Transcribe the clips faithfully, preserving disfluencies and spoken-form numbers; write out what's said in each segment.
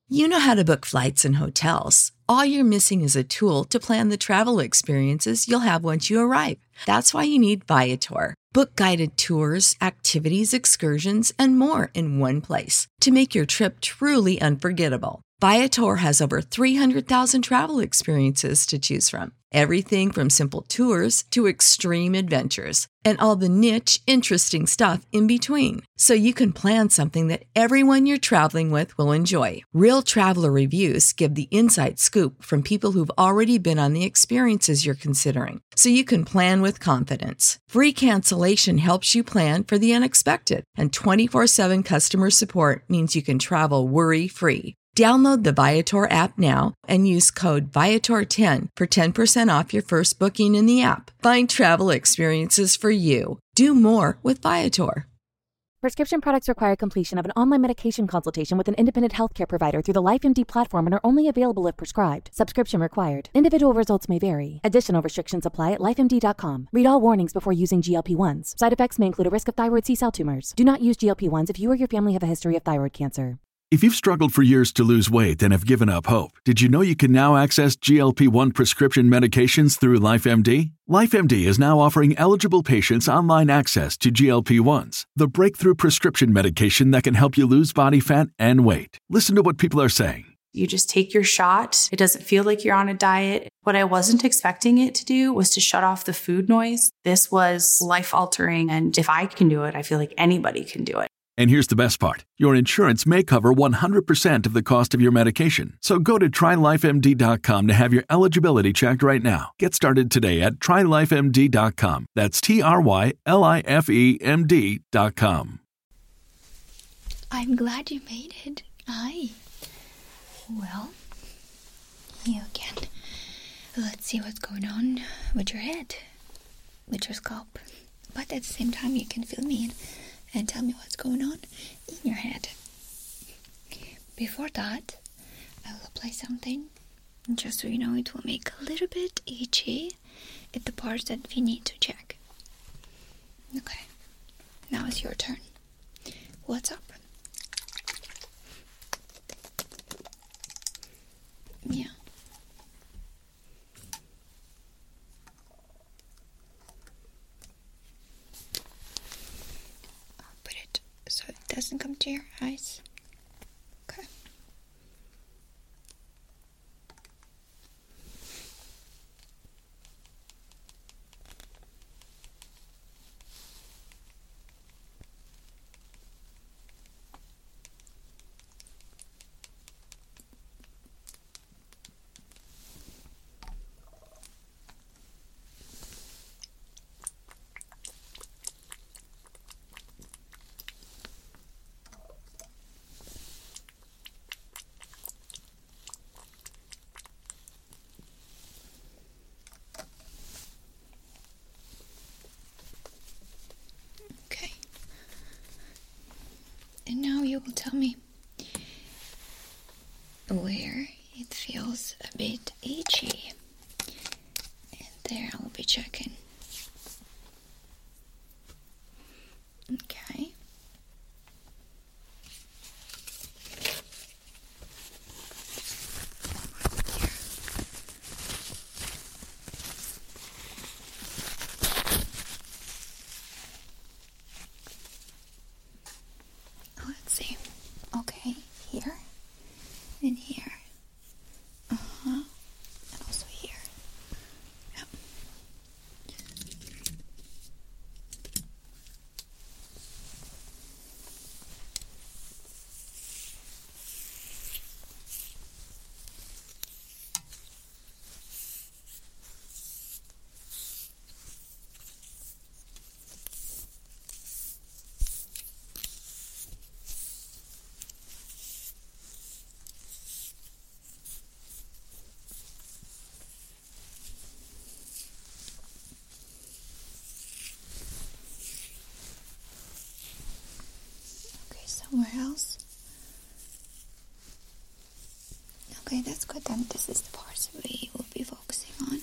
You know how to book flights and hotels. All you're missing is a tool to plan the travel experiences you'll have once you arrive. That's why you need Viator. Book guided tours, activities, excursions, and more in one place to make your trip truly unforgettable. Viator has over three hundred thousand travel experiences to choose from. Everything from simple tours to extreme adventures and all the niche, interesting stuff in between. So you can plan something that everyone you're traveling with will enjoy. Real traveler reviews give the inside scoop from people who've already been on the experiences you're considering. So you can plan with confidence. Free cancellation helps you plan for the unexpected. And twenty-four seven customer support means you can travel worry-free. Download the Viator app now and use code Viator ten for ten percent off your first booking in the app. Find travel experiences for you. Do more with Viator. Prescription products require completion of an online medication consultation with an independent healthcare provider through the LifeMD platform and are only available if prescribed. Subscription required. Individual results may vary. Additional restrictions apply at life M D dot com. Read all warnings before using G L P ones. Side effects may include a risk of thyroid C-cell tumors. Do not use G L P ones if you or your family have a history of thyroid cancer. If you've struggled for years to lose weight and have given up hope, did you know you can now access G L P one prescription medications through LifeMD? LifeMD is now offering eligible patients online access to G L P ones, the breakthrough prescription medication that can help you lose body fat and weight. Listen to what people are saying. You just take your shot. It doesn't feel like you're on a diet. What I wasn't expecting it to do was to shut off the food noise. This was life-altering, and if I can do it, I feel like anybody can do it. And here's the best part. Your insurance may cover one hundred percent of the cost of your medication. So go to try life M D dot com to have your eligibility checked right now. Get started today at try life M D dot com. That's T R Y L I F E M D dot com. I'm glad you made it. Aye. Well, you again. Let's see what's going on with your head, with your scalp. But at the same time, you can fill me in and tell me what's going on in your head. Before that, I will apply something, just so you know it will make a little bit itchy at the parts that we need to check. Okay, now it's your turn. What's up? Yeah. So it doesn't come to your eyes. Okay. And now you will tell me where it feels a bit itchy. And there I will be checking. Okay. Let's see. Okay, here and here. Uh-huh. And also here. Yeah. Somewhere else. Okay, that's good then. This is the parts we will be focusing on.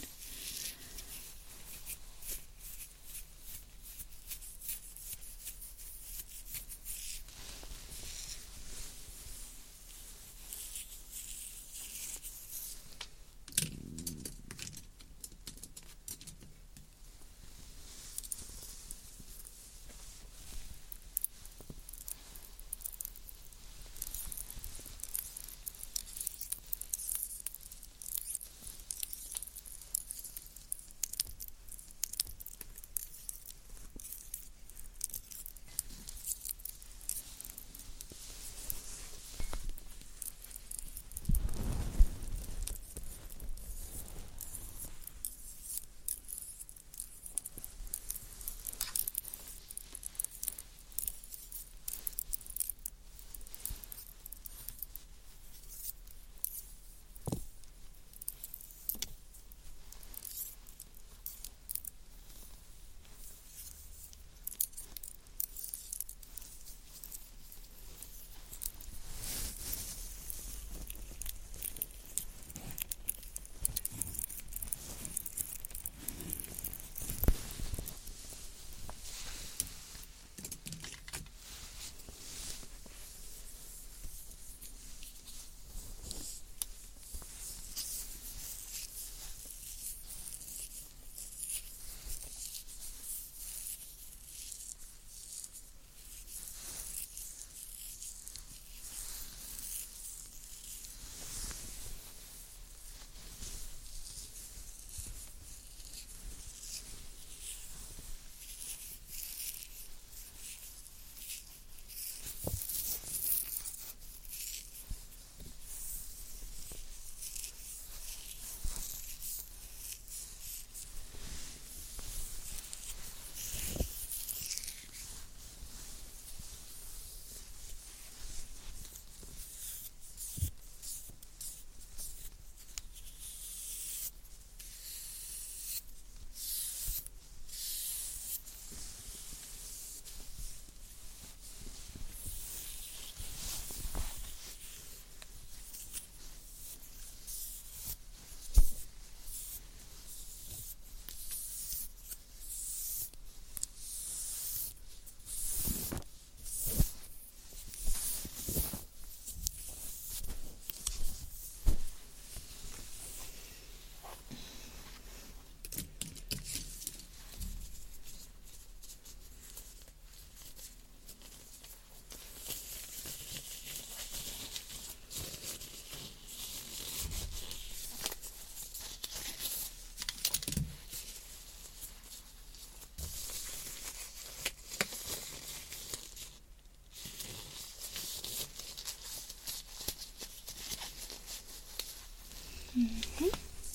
Mm-hmm.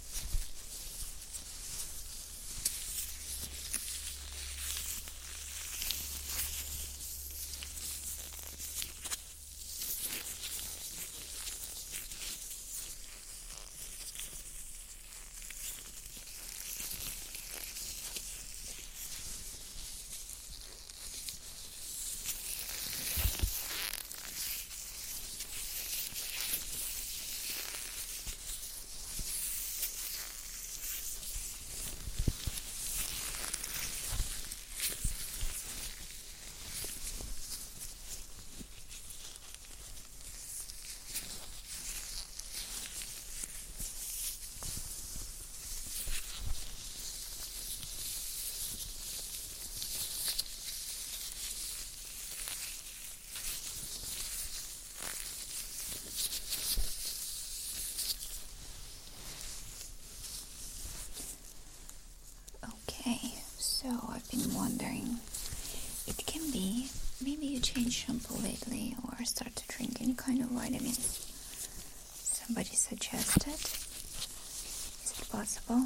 Okay, so I've been wondering, it can be maybe you changed shampoo lately or start to drink any kind of vitamins somebody suggested. Is it possible?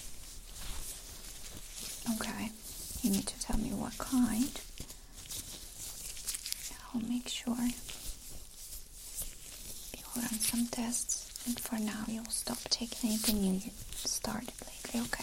Okay, you need to tell me what kind. I'll make sure you'll run some tests, and for now you'll stop taking anything you started lately, okay?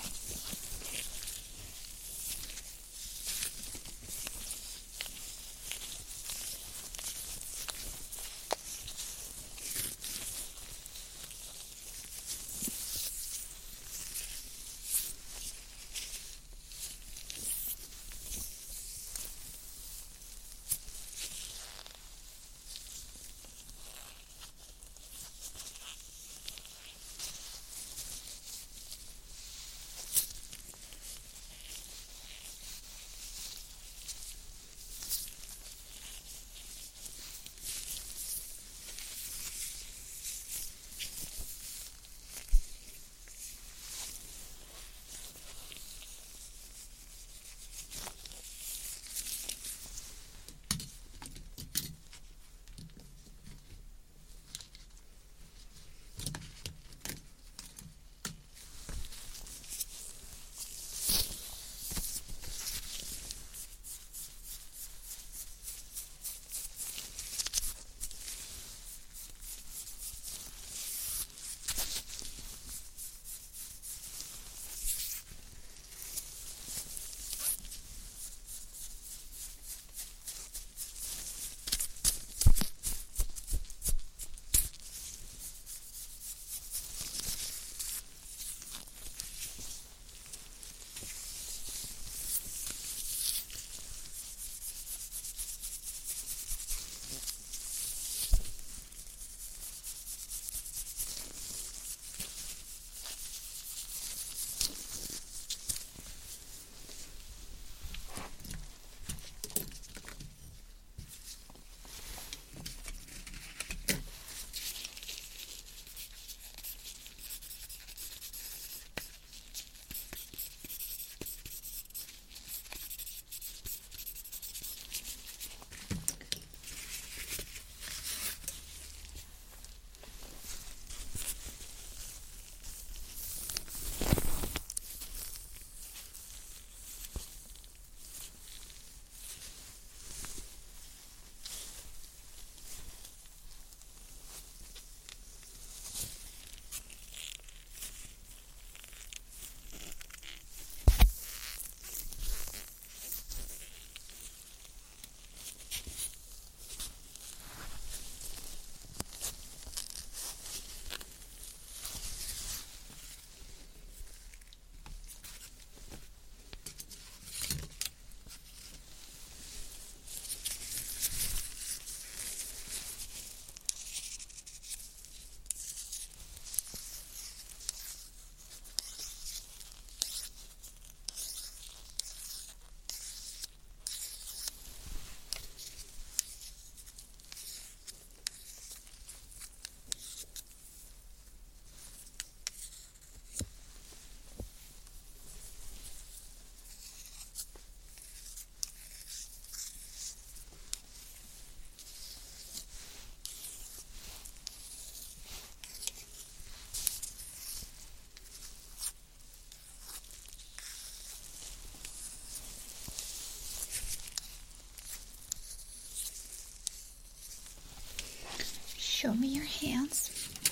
your hands.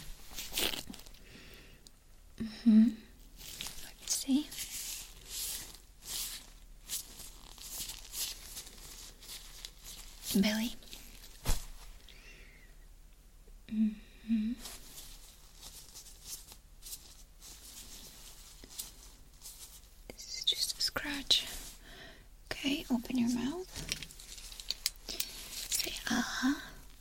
Mm-hmm. Let's see. Belly. Mm-hmm. This is just a scratch. Okay, open your mouth. Say uh-huh.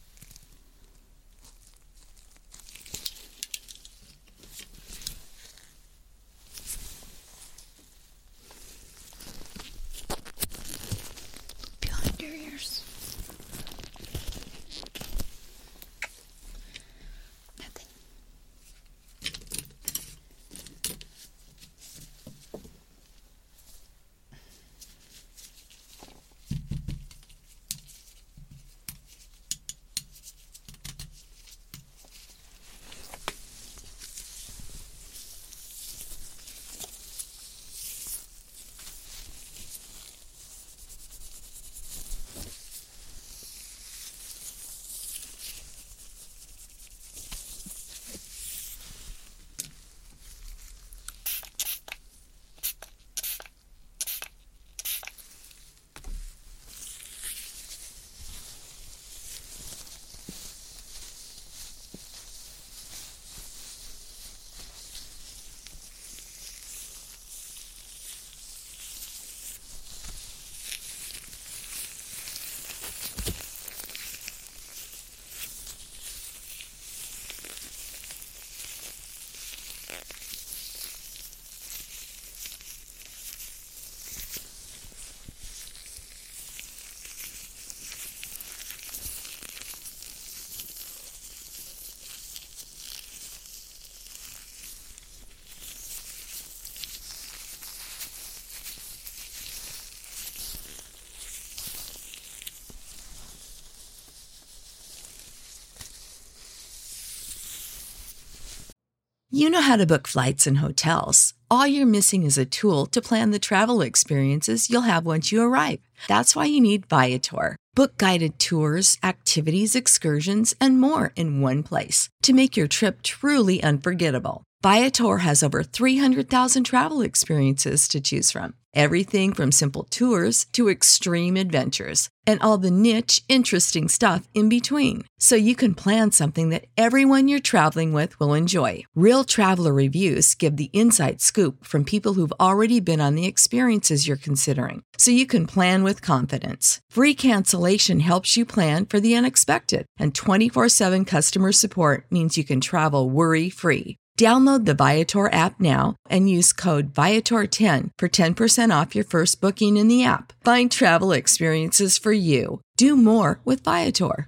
Behind your ears. Nothing. You know how to book flights and hotels. All you're missing is a tool to plan the travel experiences you'll have once you arrive. That's why you need Viator. Book guided tours, activities, excursions, and more in one place to make your trip truly unforgettable. Viator has over three hundred thousand travel experiences to choose from. Everything from simple tours to extreme adventures and all the niche, interesting stuff in between. So you can plan something that everyone you're traveling with will enjoy. Real traveler reviews give the inside scoop from people who've already been on the experiences you're considering. So you can plan with confidence. Free cancellation helps you plan for the unexpected. And twenty-four seven customer support means you can travel worry-free. Download the Viator app now and use code Viator ten for ten percent off your first booking in the app. Find travel experiences for you. Do more with Viator.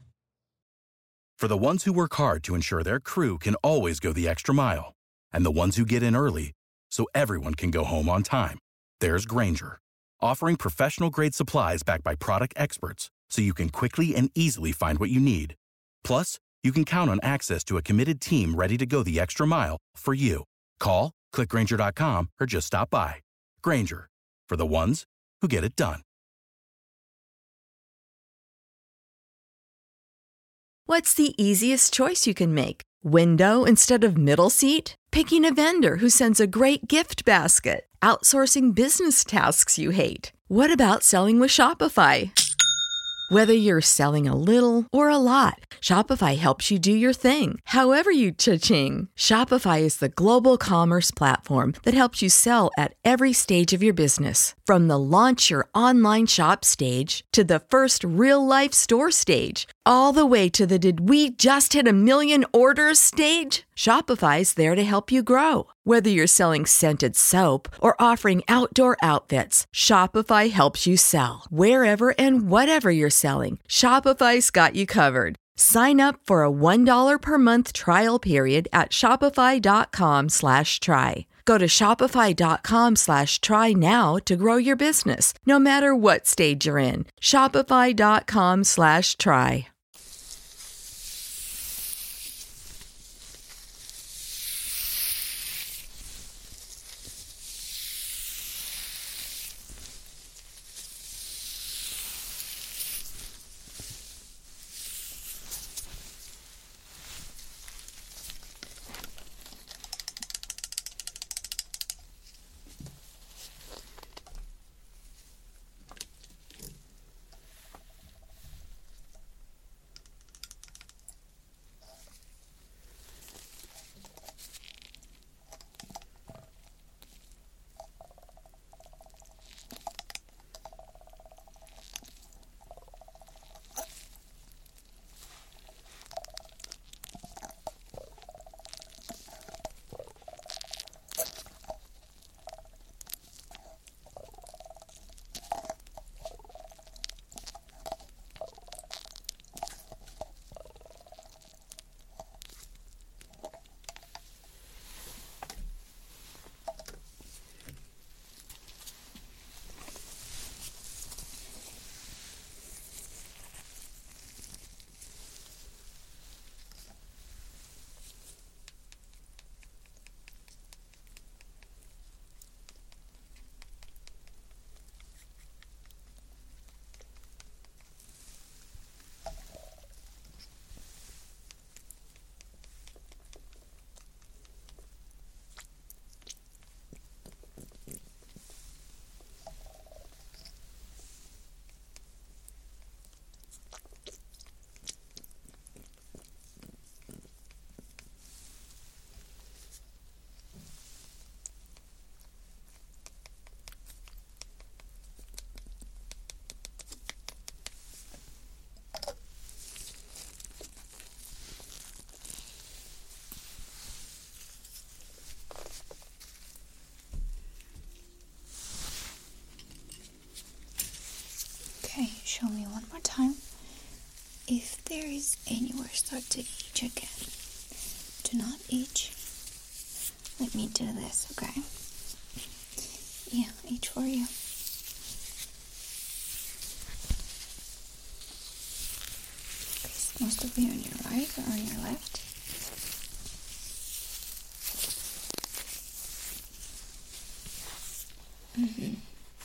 For the ones who work hard to ensure their crew can always go the extra mile, and the ones who get in early so everyone can go home on time, there's Grainger, offering professional-grade supplies backed by product experts so you can quickly and easily find what you need. Plus, you can count on access to a committed team ready to go the extra mile for you. Call, click Grainger dot com, or just stop by. Grainger, for the ones who get it done. What's the easiest choice you can make? Window instead of middle seat? Picking a vendor who sends a great gift basket? Outsourcing business tasks you hate? What about selling with Shopify? Whether you're selling a little or a lot, Shopify helps you do your thing, however you cha-ching. Shopify is the global commerce platform that helps you sell at every stage of your business. From the launch your online shop stage to the first real-life store stage, all the way to the did we just hit a million orders stage. Shopify's there to help you grow. Whether you're selling scented soap or offering outdoor outfits, Shopify helps you sell. Wherever and whatever you're selling, Shopify's got you covered. Sign up for a one dollar per month trial period at shopify.com slash try. Go to shopify.com slash try now to grow your business, no matter what stage you're in. Shopify.com slash try. show me one more time if there is anywhere start to itch again. Do not itch. Let me do this, okay? Yeah, itch for you. Okay, so most of you on your right or on your left? Mm-hmm.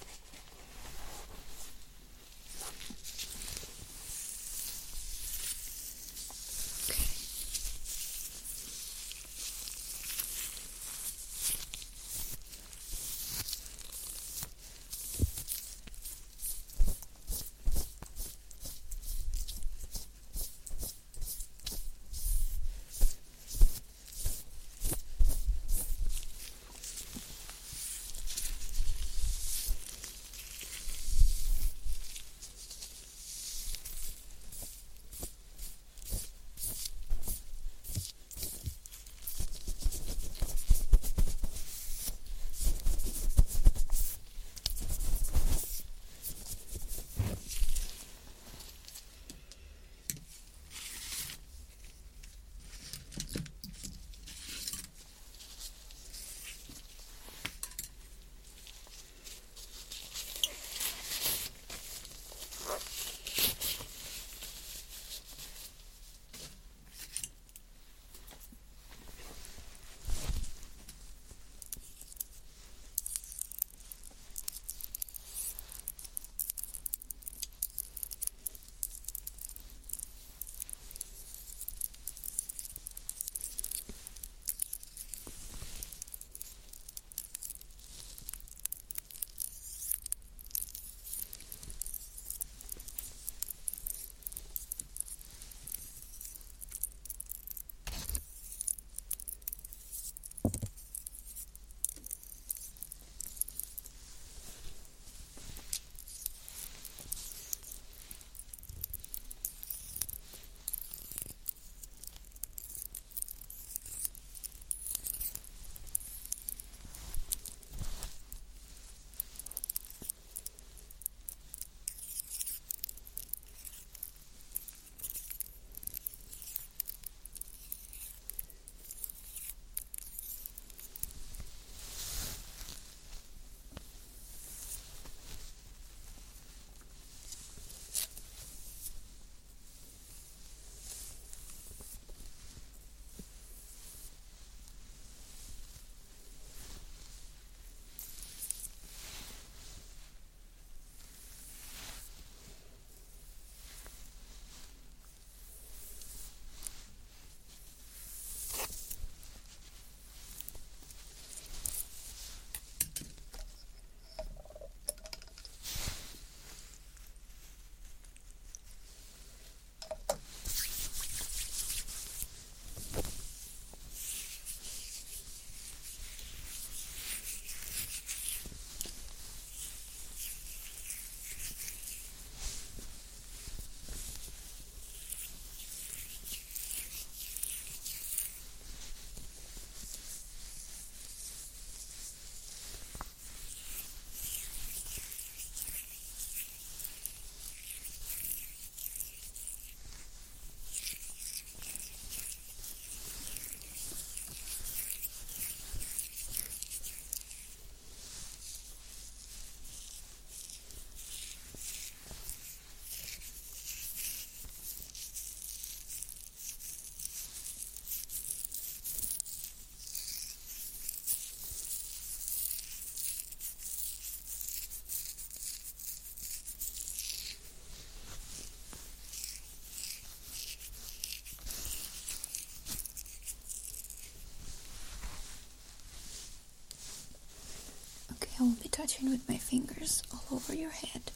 I will be touching with my fingers all over your head.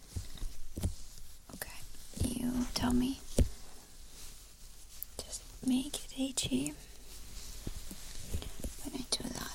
Okay, you tell me. Just make it itchy when I do that.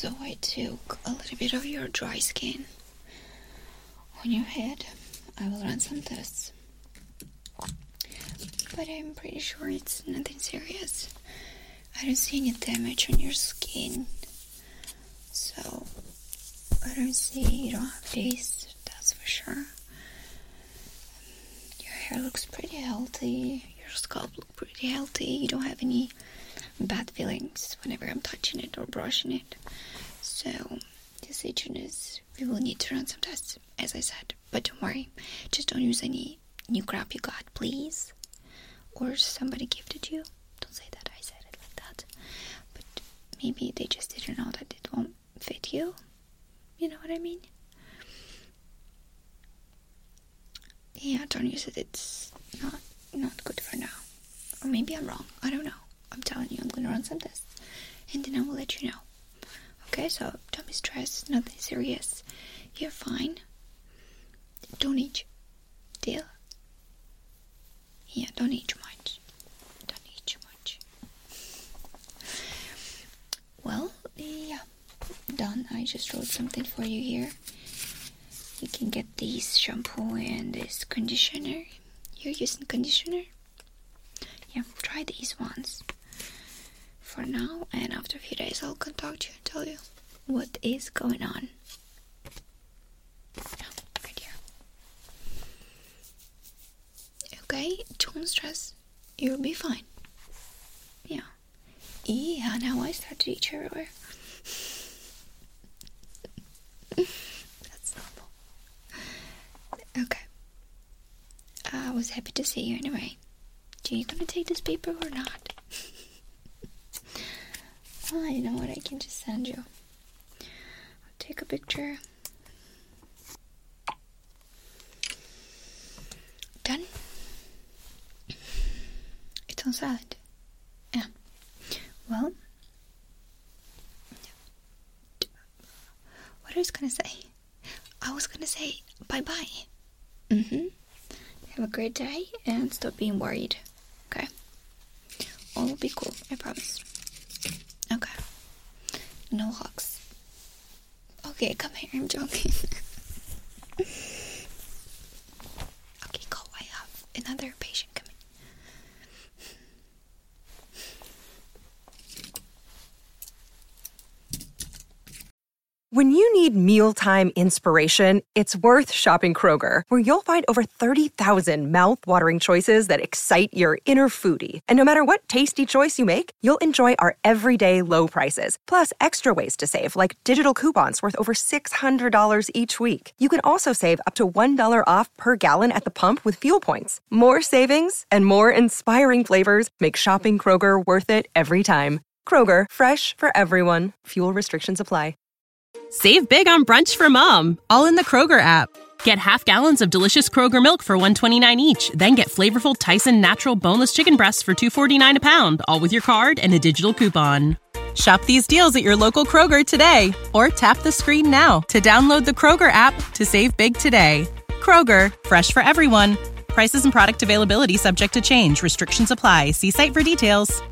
So I took a little bit of your dry skin on your head. I will run some tests. But I'm pretty sure it's nothing serious. I don't see any damage on your skin. So, I don't see you don't have days, that's for sure. Your hair looks pretty healthy. Your scalp looks pretty healthy. You don't have any bad feelings whenever I'm touching it or brushing it. So, the decision is we will need to run some tests, as I said. But don't worry, just don't use any new crap you got, please. Or somebody gifted you. Don't say that I said it like that. But maybe they just didn't know that it won't fit you. You know what I mean? Yeah, don't use it. It's not not good for now. Or maybe I'm wrong. I don't know. I'm telling you, I'm going to run some tests. And then I will let you know. Okay, so don't be stressed. Nothing serious. You're fine. Don't eat. Deal? Yeah, don't eat too much. Don't eat too much. Well, yeah. Done. I just wrote something for you here. You can get this shampoo and this conditioner. You're using conditioner? Yeah, try these ones for now, and after a few days I'll contact you and tell you what is going on. Yeah, right here. Okay, don't stress. You'll be fine. Yeah. Yeah, now I start to itch everywhere. That's normal. Okay. I was happy to see you anyway. Are you gonna take this paper or not? Oh, you know what? I can just send you. I'll take a picture. Done? It's on silent. Yeah. Well, what I was gonna say? I was gonna say bye-bye. Mm-hmm. Have a great day and stop being worried. Okay? All will be cool, I promise. Okay. No hugs. Okay, come here, I'm joking. Okay, go. I have another patient coming. When you need mealtime inspiration, it's worth shopping Kroger, where you'll find over thirty thousand mouth-watering choices that excite your inner foodie. And no matter what tasty choice you make, you'll enjoy our everyday low prices, plus extra ways to save, like digital coupons worth over six hundred dollars each week. You can also save up to one dollar off per gallon at the pump with fuel points. More savings and more inspiring flavors make shopping Kroger worth it every time. Kroger, fresh for everyone. Fuel restrictions apply. Save big on brunch for mom, all in the Kroger app. Get half gallons of delicious Kroger milk for one dollar and twenty-nine cents each. Then get flavorful Tyson natural boneless chicken breasts for two dollars and forty-nine cents a pound, all with your card and a digital coupon. Shop these deals at your local Kroger today, or tap the screen now to download the Kroger app to save big today. Kroger, fresh for everyone. Prices and product availability subject to change. Restrictions apply. See site for details.